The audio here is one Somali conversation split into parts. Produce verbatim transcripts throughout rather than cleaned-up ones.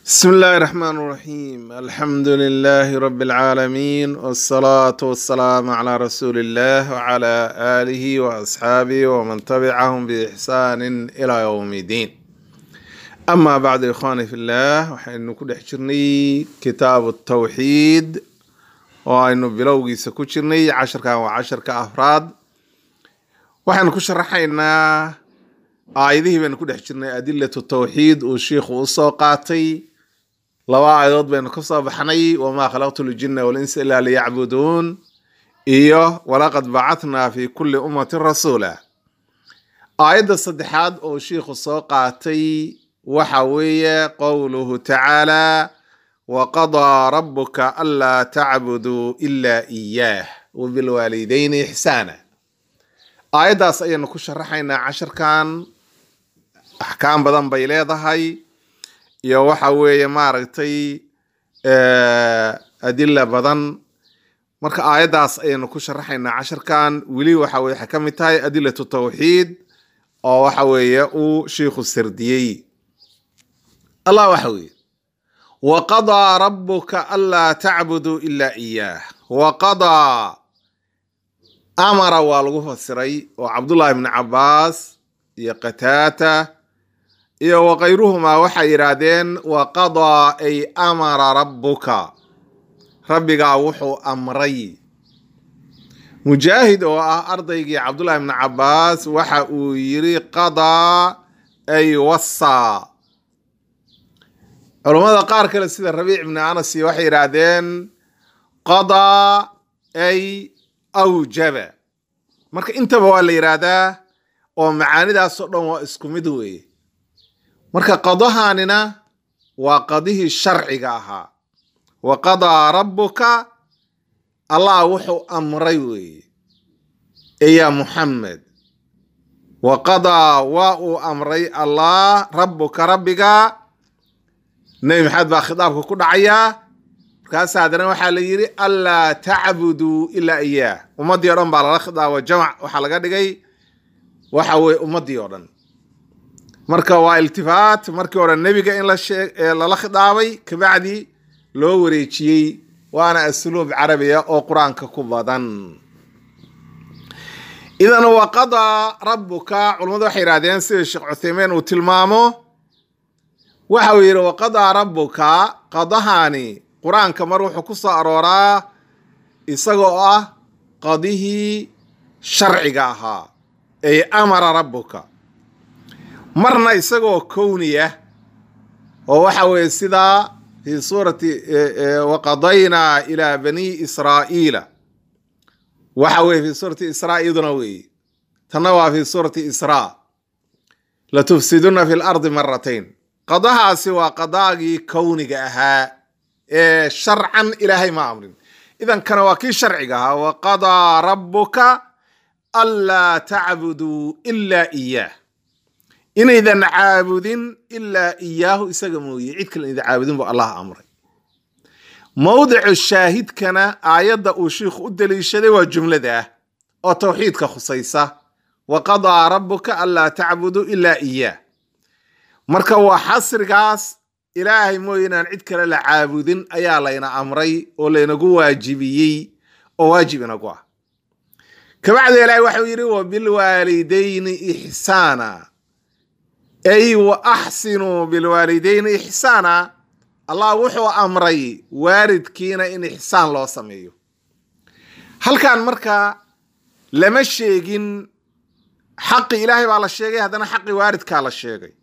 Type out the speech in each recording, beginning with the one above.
بسم الله الرحمن الرحيم الحمد لله رب العالمين والصلاة والسلام على رسول الله وعلى آله وأصحابه ومن تبعهم بإحسان إلى يوم الدين. أما بعد إخواني في الله وحين كل حجرني كتاب التوحيد وإنه بلوغي سكوشرني عشر كان وعشر كأفراد وحين كشرحينا آيده بين كل حجرني أدلة التوحيد والشيخ والسوقاتي لوا عيض بين قصة بحني وما خلقت الجن والإنس إلا ليعبدون إيه ولقد بعثنا في كل أمة رسولا. آيات الصدحات أو شيخ السوقاتي وحوية قوله تعالى وقضى ربك ألا تعبدوا إلا إياه وبالوالدين إحسانا. آيات أصيّن كشرحينا عشر كان أحكام بدن بيليضة هاي iyo waxa weeye maaragtay ee adilla badan marka aayadaas aynu ku sharaxaynaa casharkan wili waxa weeye waxa kamid tahay adillatu tawxiid oo waxa weeye uu sheekhu sirdiyay Allah waxa weeye wa qada rabbuka alla ta'budu illa iyyah wa qada amara wa lagu fasiray oo Abdullah ibn Abbas iyo Qataata iyo waqayruhuma waxa yiraahdeen wa qada ay amara rabbuka rabbiga wuxuu amray mujaahid oo ah ardaygii Abdullah ibn Abbas waxa uu yiri qada ay wasa culimada qaar kale sida Rabi' ibn Anas waxa yiraahdeen qada ay awjaba marka intaba waa la yiraahdaa oo macaanidaas oo dhan waa isku mid weeye marka qadahanina waa qadihi sharciga ahaa wa qadaa rabbuka Allah wuxuu amray weeye ya Muhammad wa qadaa wa uu amray Allah rabbuka rabbiga nabi maxamed baa khitaabka ku dhacaya markaas haddana waxaa la yiri alla ta'budu illa iyyah ummadii oo dhan baa la khitaabo jamac waxa laga dhigay waxa weeye ummadii oo dhan marka waa iltifaat markii hore nabiga in la sheeg la khitaabay kabacdi loo wareejiyay waana asluub carabiya oo quraanka ku badan idan wa qada rabbuka culimadu waxay yiraahdeen sida Sheekh Uthaymeen uu tilmaamo waxa uu yiri wa qada rabbuka qadahani quraanka mar wuxuu ku soo arooraa isagoo ah qadihi sharciga ahaa ay amara rabbuka marna isagoo kowniya oo waxa weeye sida fi suurati wa qadayna ila bani israa'iila waxa weeye fi suurati israa'iiduna weeye tanna waa fi suurati israa la tufsiduna fil ardi marratayn qadahaasi waa qadaagii kowniga ahaa ee sharcan ilaahay ma amrin idan kana waa kii sharciga ahaa wa qadaa rabbuka alla ta'budu illa iyyah inaydan caabudin illa iyaahu isaga mooyee cid kale inaydan caabudin buu Allah amray mawdicu shaahidkana aayada uu sheekhu u daliishaday waa jumlada oo tawxiidka khusaysa wa qadaa rabbuka alla ta'budu illa iyyah marka waa xasrigaas ilaahay mooyee inaan cid kale la caabudin ayaa layna amray oo laynagu waajibiyay oo waajib inagu ah kabacdi ilaahay waxa uu yiri wa bil waalidayni ihsaana أي وأحسنوا بالوالدين إحسانا الله وحو أمري وارد كينا إن إحسان الله سميه هل كان مركا لما الشيقين حق إلهي على الشيقي هذا حق وارد كالا الشيقي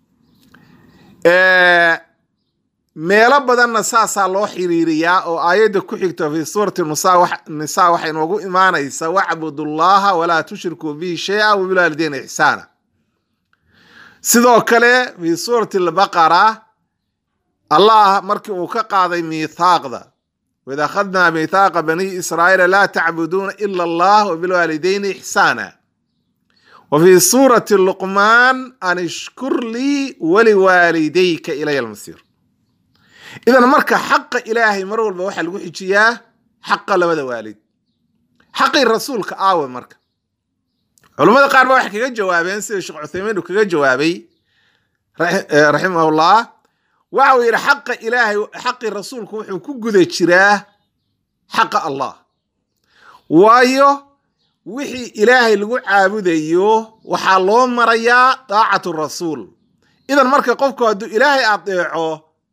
آه ميلا بدن نساسا الله حريريا أو آيات كحكتة في سورة النساء وحين وقو إيمانا يسا اعبدوا الله ولا تشركوا به شيئا وبالوالدين إحسانا sidoo kale fi suurati al-baqara Allah markii uu ka qaaday miisaaqda wada khadna miisaaqa bani israa'iila la ta'buduna illa Allah wa bil walidayni ihsana wa fi suurati luqman an ishkur li wa li walidayka ilay al-masir idan marka xaq ilaahi mar walba waxa lagu xijiyaa xaq labada waalid xaqi rasuulka aawe marka culimada qaar ba wax kaga jawaabeen sida Sheekh Uthaymeen uu kaga jawaabay rahimahullah waxa uu yiri xaqa ilaahay xaqi rasuulku wuxuu ku guda jiraa xaqa Allah waayo wixii ilaahay lagu caabudayo waxa loo marayaa daacatu rasuul idan marka qofku haduu ilaahay adeeco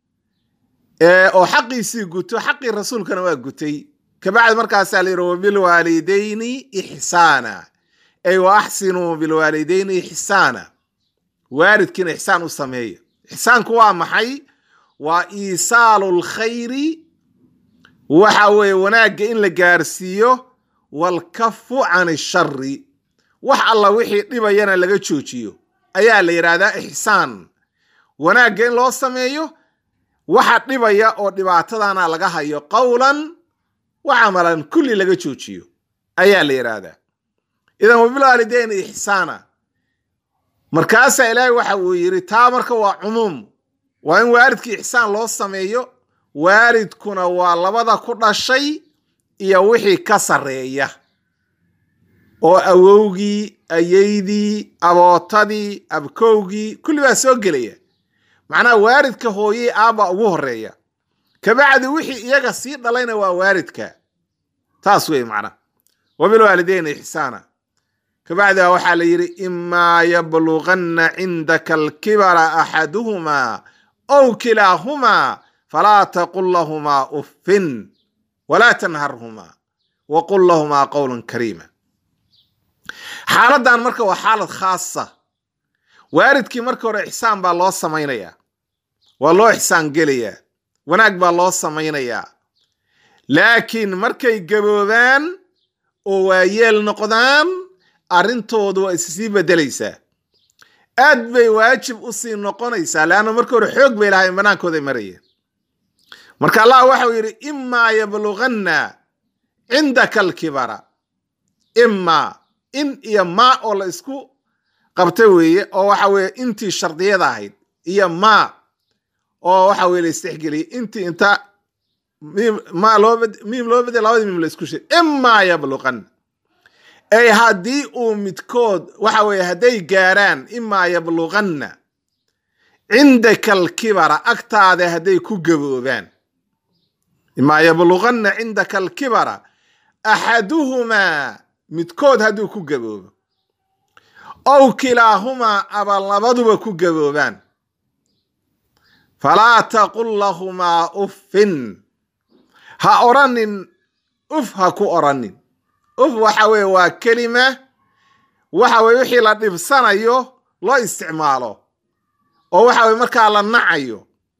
ee oo xaqiisii guto xaqi rasuulkana waa gutay kabacdi markaas la yiraahdo bil walidayni ihsana ay wa ahsinu bil walidayni ihsana waalidkina ihsaan u sameeyo ihsaanku waa maxay waa iisaalul khayri waxa weeye wanaaga in la gaarsiiyo wal kafu an sharri wax alla wixii dhibayana laga joojiyo ayaa la yiraahdaa ihsaan wanaaga in loo sameeyo waxa dhibaya oo dhibaatadana laga hayo qawlan wa amalan kulli laga joojiyo ayaa la yiraahdaa idan wabil waalidayni ihsaana markaas ilaahay waxa uu yiri taa marka waa umum waa in waalidkii ihsaan loo sameeyo waalidkuna waa labada ku dhashay iyo wixii ka sareeya oo awowgii ayeydii abootadii abkowgii kulli waa soo gelaya macna waalidka hooyay aaba ugu horeeya kabacdi wixii iyaga sii dhalayna waa waalidka taas way macna wabil waalidayni ihsana kabacdi waxa la yiri imma yablughanna indaka al-kibara ahaduhuma aw kilahuma fala taqul lahumā uffin wala tanharhuma wa qul lahumā qawlan karīma xaaladan marka waa xaalad khaasa waalidkii marka hore ihsaan baa loo sameeynaya waa loo ihsaan gelaya wanaag baa loo sameeynaya laakiin markay gaboobaan oo waayeel noqdaan arintoodu waa isii bedelaysaa aad bay waajib u sii noqonaysaa laana marka hore xoog bay lahayn banaankooda marayeen marka Allah waxa uu yiri imma yablughanna indaka al-kibara imma in iyo ma oo la isku qabtay weeye oo waxa weeye intii shardiyada ahayd iyo ma oo waxa weeye la istixgeliyay intii inta mim ma loo mim loo bedel labada mim la isku sheey imma yablughanna ay hadii uu midkood waxa weeye haday gaaraan imma yablughanna indaka al-kibara aktaada haday ku gaboobaan imma yablughanna indaka al-kibara ahaduhuma midkood haduu ku gaboobo aw kilahuma aba labaduba ku gaboobaan fala taqul lahumā uffin ha oranin uff ha ku oranin uff waxa weeye waa kelima waxa weeye wixii la dhibsanayo loo isticmaalo oo waxa weeye marka la nacayo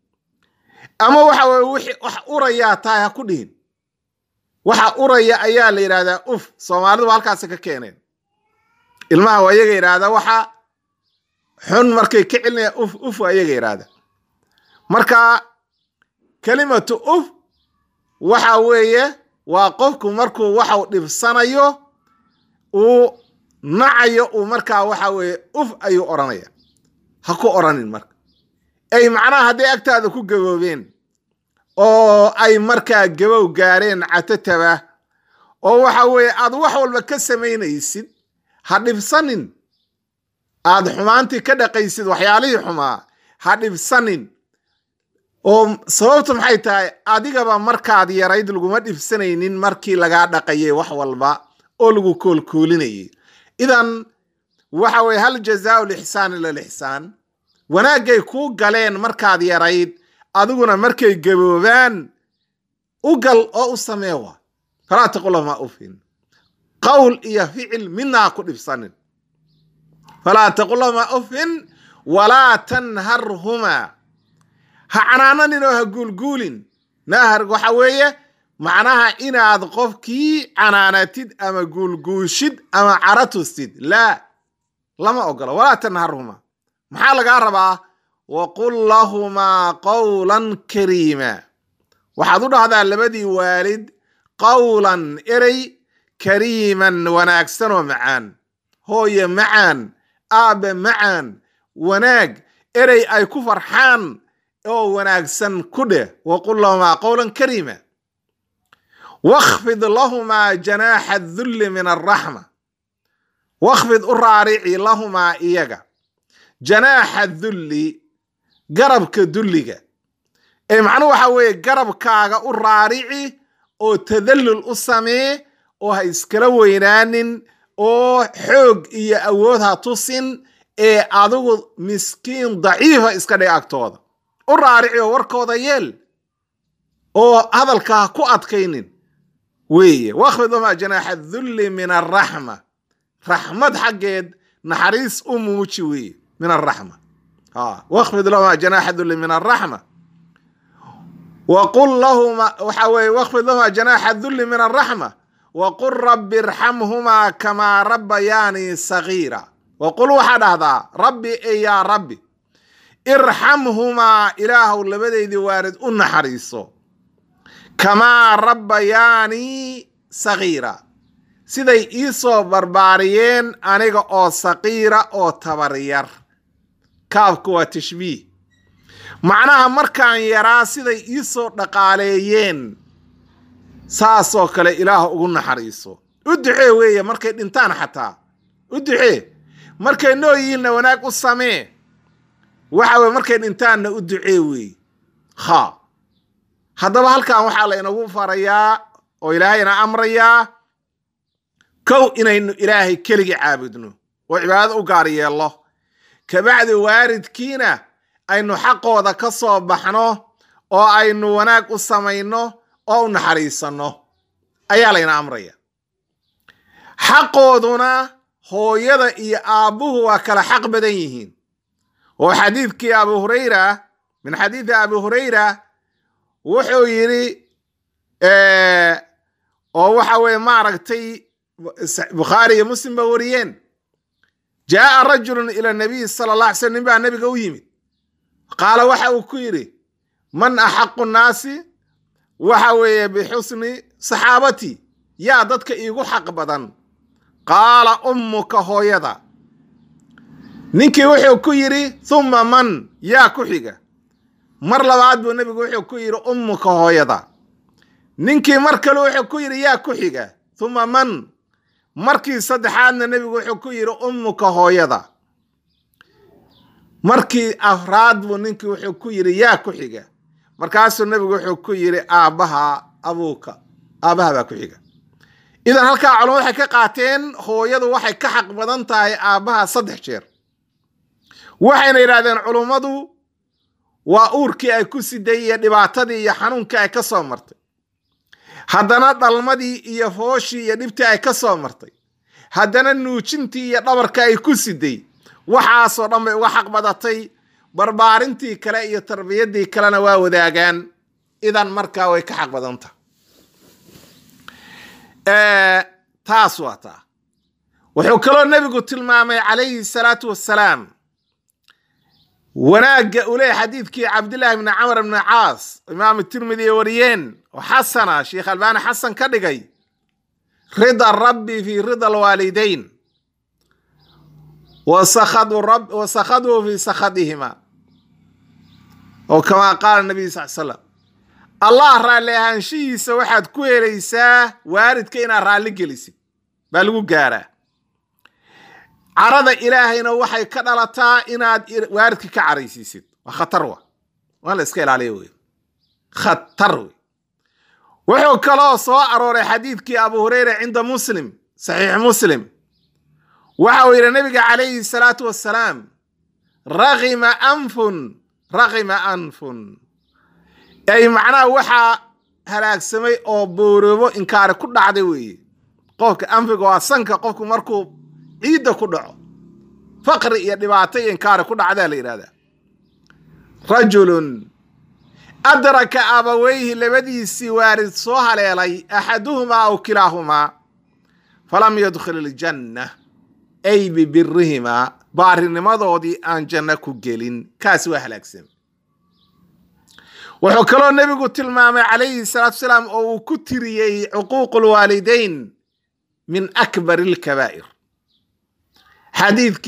ama waxa weeye wixii wax uraya tahay ha ku dhihin waxa uraya ayaa la yiraahdaa uff Soomaalidu halkaas ka keeneen ilmaha waa iyaga yiraahdaa waxa xun markay ka cilnaa uff uff waa iyaga yiraahdaa marka kalimatu uff waxa weeye waa qofku markuu waxa uu dhibsanayo uu nacayo uu marka waxa weeye uff ayuu oranaya ha ku oranin marka ay macnaha haday agtaada ku gaboobeen oo ay marka gabow gaareen catataba oo waxa weeye aad wax walba ka sameynaysid ha dhibsanin aad xumaantii ka dhaqaysid waxyaalihii xumaa ha dhibsanin oo sababtu maxay tahay adigaba markaad yarayd laguma dhibsanaynin markii laga dhaqayay wax walba oo lagu koolkoolinayay idan waxa weeye hal jazaa'u lihsaan ila lihsaan wanaagay ku galeen markaad yarayd adiguna markay gaboobaan u gal oo u sameewa fala taqul ma ufin qawl iyo ficil minna ku dhibsanin fala taqul ma ufin wala tanharhuma ha canaananin oo ha guulguulin nahar waxa weeye macnaha inaad qofkii canaanatid ama guulguushid ama caratusid la lama ogolo wala tanharhuma maxaa laga rabaa wa qul lahumā qawlan karīma waxaad u dhahdaa labadii waalid qawlan eray kariiman wanaagsan oo macaan hooyo macaan aabe macaan wanaag eray ay ku farxaan oo wanaagsan ku dheh wa qul lahumā qawlan karīma واخفض لهما جناح الذل من الرحمة واخفض أرارعي لهما إيجا جناح الذل قربك دلك ay macnuhu waxa weeye garabkaaga u raarici oo tadallul u samee oo ha iskala weynaanin oo xoog iyo awood ha tusin ee adigu miskiin daciifa iska dhig agtooda u raarici oo warkooda yeel oo hadalka ha ku adkaynin weeye wakhfid lahuma janaaxa dhulli min arraxma raxmad xaggeed naxariis u muuji weeye min arraxma ha wakhfid lahuma janaaxa dhulli min arraxma وقل لهما وحوي واخفض لهما جناح الذل من الرحمة وقل رب ارحمهما كما ربياني صغيرا وقل واحد هذا ربي اي يا ربي ارحمهما إله لبدي دي وارد أن حريصو كما ربياني صغيرا سيدي إيسو برباريين أنيغا أو صغيرا أو تبرير كافكو تشبيه macnaha markaan yaraa siday ii soo dhaqaaleeyeen saasoo kale ilaah ugu naxariiso u ducee weeye markay dhintaan xataa u ducee markay nooyihiinna wanaag u samee waxa weye markay dhintaanna u ducee weeye ha haddaba halkan waxaa la inagu farayaa oo ilaahayna amrayaa kow inaynu ilaahay keligii caabudno oo cibaadada u gaar yeello kabacdi waaridkiina aynu xaqooda ka soo baxno oo aynu wanaag u samayno oo u naxariisanno ayaa layna amraya xaqooduna hooyada iyo aabbuhu waa kala xaq badan yihiin oo xadiidkii abu hurayra min xadiidi abi hurayra wuxuu yidhi oo waxa weye maaragtay bukhaari iyo muslim ba wariyeen jaa'a rajulun ila nabiy sala allah alay slam nin baa nabiga u yimid qaala waxa uu ku yidhi man axaqu nnaasi waxa weeye bixusni saxaabati yaa dadka iigu xaq badan qaala ummuka hooyada ninkii wuxuu ku yidhi humma man yaa ku xiga mar labaad buu nebigu wuxuu ku yidhi ummuka hooyada ninkii mar kale wuxuu ku yidhi yaa ku xiga humma man markii saddexaadna nebigu wuxuu ku yidhi ummuka hooyada markii afraad buu ninkii wuxuu ku yidhi yaa ku xiga markaasuu nebigu wuxuu ku yidhi aabbaha abuuka aabbaha baa ku xiga idan halkaa culamo waxay ka qaateen hooyadu waxay ka xaq badan tahay aabbaha saddex jeer waxayna yidhahdeen culummadu waa uurkii ay ku siday iyo dhibaatadii iyo xanuunkii ay ka soo martay haddana dhalmadii iyo fooshii iyo dhibtii ay ka soo martay haddana nuujintii iyo dhabarka ay ku siday waxaasoo dhan bay uga xaq badatay barbaarintii kale iyo tarbiyaddii kalena waa wadaagaan idan markaa way ka xaq badanta taas waa taa wuxuu kaloo nebigu tilmaamay calayhi salaatu wassalaam wanaagga uu leeyahay xadiidkii cabdillahi bni camar bni caas imaam tirmidi wariyeen oo xasana sheekh albaani xasan ka dhigay rida rabbi fi rida alwaalidayn وسخطوا رب وسخطوا في سخطهما أو كما قال النبي صلى الله عليه وسلم الله رالي هانشي سوحد كويليسا وارد كينا رالي جلسي بلغو قارا عرض إلهينا وحي كدلتا إنا وارد كعريسيسيد وخطروا وانا اسكيل عليه خطروا وحيو كلا سواء روري حديث كي أبو هريرة عند مسلم صحيح مسلم وحاو إلى النبي عليه الصلاة والسلام رغم أنف رغم أنف أي معناه وحا هلاك سمي أو بورو إنكار كل عدوي قوك أنفق واسنك قوك مركو عيدة كل فقر يدباتي إنكار كل عدالي هذا رجل أدرك أبويه لبدي سوارد صوها ليلي أحدهما أو كلاهما فلم يدخل الجنة أي ببرهما بارنمضودي أن جنة كجلين كاس وحلاكسم وحكروا النبي قلت المام عليه الصلاة والسلام أو كتري عقوق الوالدين من أكبر الكبائر حديثك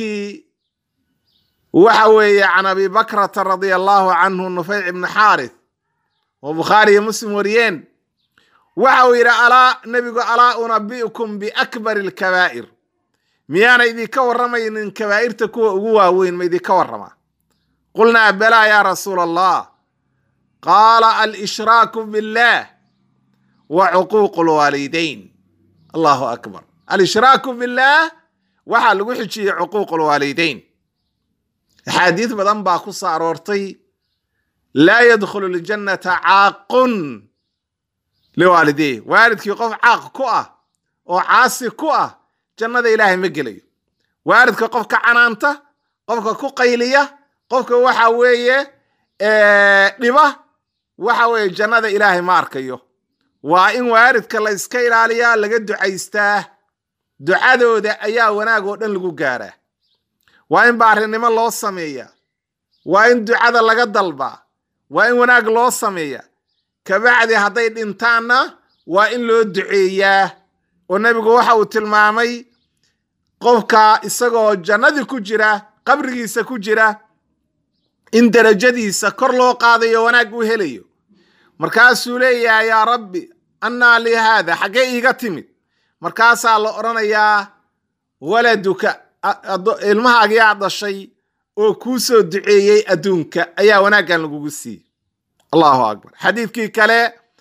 وحوي عن أبي بكرة رضي الله عنه النفيع بن حارث وبخاري مسلم وريين وحوي ألا نبي ألا أنبئكم بأكبر الكبائر ميانا إذي كورما إن كبائر تكو وين ما إذي كورما قلنا بلا يا رسول الله qaala alshraaku billah wa cuquuqu lwaalidayn. allahu akbar. alshraaku billah waxaa lagu xijiyey cuquuqu lwaalidayn. axaadiis badan baa ku soo aroortay laa yadkhulu ljannata caaqun liwaalideyh. waalidkii qof caaq ku ah oo caasi ku ah jannada ilaahay ma gelayo. waalidka qofka canaanta, qofka ku qayliya, qofka waxa weeye dhiba, waxa weeye jannada ilaahay ma arkayo. waa in waalidka la iska ilaaliyaa, laga ducaystaa. ducadooda ayaa wanaag oo dhan lagu gaaraa. waa in baarinimo loo sameeya. waa in ducada laga dalbaa. waa in wanaag loo sameeya. kabacdi hadday dhintaanna waa in loo duceeyaa. oo nebigu waxa uu tilmaamay qofka isagoo jannadii ku jira, qabrigiisa ku jira, in darajadiisa kor loo qaadayo, wanaag uu helayo. markaasuu leeyahay yaa rabbi annaa lii haada, xaggee iiga timid? markaasaa la odhanayaa waladuka, ilmahaagii aad dhashay oo kuu soo duceeyey adduunka ayaa wanaaggan lagugu siiyey. allahu akbar. xadiidkii kale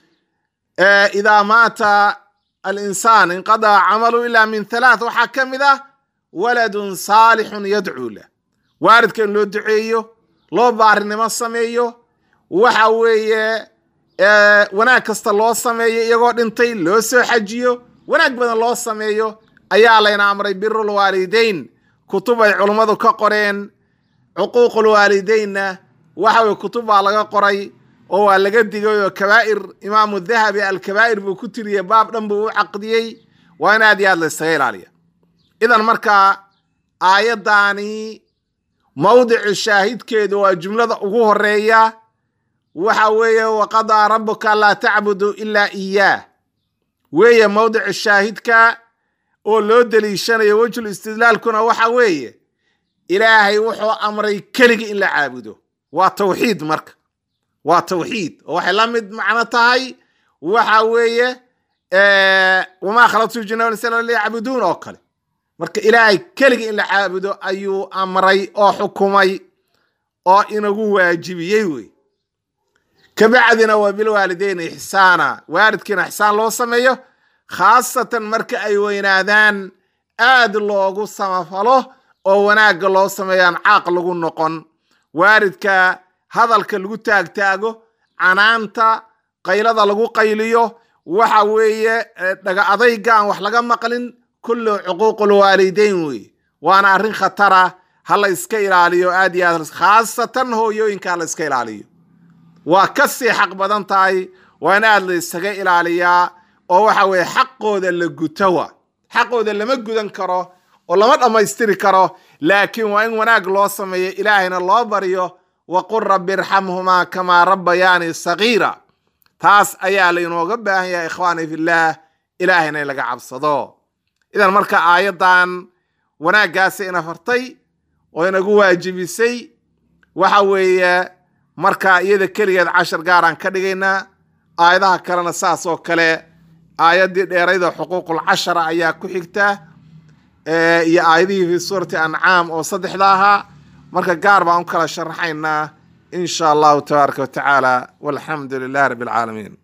idaa maata alinsaan inqadaa camalu ilaa min halaath, waxaa ka mid ah waladun saalixun yadcuu lah. waalidka in loo duceeyo, loo baarinimo sameeyo, waxa weeye wanaag kasta loo sameeyo, iyagoo dhintay loo soo xajiyo, wanaag badan loo sameeyo ayaa layna amray. birul waalidayn kutub ay culummadu ka qoreen. cuquuqul waalidaynna waxa weye kutub baa laga qoray oo waa laga digay oo kabaa'ir, imaamu dahabi alkabaa'ir buu ku tiriyey, baab dhan buu u caqdiyey. waa in aad iyo aad la isaga ilaaliya. idan markaa aayaddaani mawdicu shaahidkeedu waa jumlada ugu horeeya. waxa weeye waqadaa rabbuka laa tacbudu ilaa iyaah weeye mawdicu shaahidka oo loo deliishanayo. wejhul istidlaalkuna waxa weeye ilaahay wuxuu amray keligii in la caabudo. waa tawxiid. marka waa tawxiid oo waxay la mid macno tahay waxa weeye wamaa khalaqtu ljinna wal insa illa liyacbuduun oo kale. marka ilaahay keligii in la caabudo ayuu amray oo xukumay oo inagu waajibiyey wey. kabacdina waa bilwaalidayn ixsaana, waalidkiina ixsaan loo sameeyo, khaasatan marka ay weynaadaan aad loogu samafalo oo wanaagga loo sameeyaan caaq lagu noqon. waalidka hadalka lagu taagtaago, canaanta, qaylada lagu qayliyo, waxa weeye dhaga adayga aan wax laga maqlin, kullu cuquuqul waalidayn wey. waana arrin khatara, ha la iska ilaaliyo aad iyo aad, khaasatan hooyooyinka ha la iska ilaaliyo. waa ka sii xaq badan tahay. waa in aad la isaga ilaaliyaa oo waxa weeye xaqooda la gutowa. xaqooda lama gudan karo oo lama dhammaystiri karo, laakiin waa in wanaag loo sameeyo, ilaahayna loo baryo. waqul rabbi irxamhumaa kamaa rabbayaani sagiira. taas ayaa laynooga baahan yahay ikhwaani fillaah, ilaahayna in laga cabsado. idan marka aayaddan wanaaggaasi ina fartay oo inagu waajibisay. waxa weeye marka iyada keligeed cashar gaaraan ka dhigaynaa. aayadaha kalena saas oo kale aayaddii dheerayda xuquuqul cashara ayaa ku xigta, iyo aayadihii fi suurati ancaam oo saddexda ahaa. marka gaar baan u kala sharaxaynaa in sha allahu tabaaraka wa tacaala. walxamdu lilahi rabbi alcaalamiin.